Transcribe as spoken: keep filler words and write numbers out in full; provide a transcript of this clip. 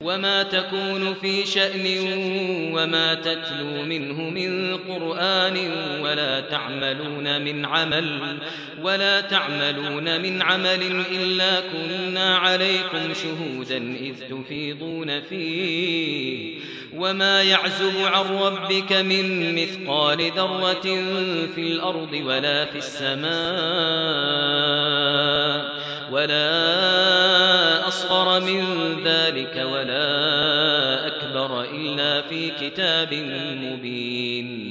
وما تكون في شأن وما تتلو منه من قرآن ولا تعملون من عمل ولا تعملون من عمل إلا كنا عليكم شهودا إذ تفيضون فيه وما يعزب عن ربك من مثقال ذرة في الأرض ولا في السماء ولا أصغر من ذلك ولا أكبر إلا في كتاب مبين.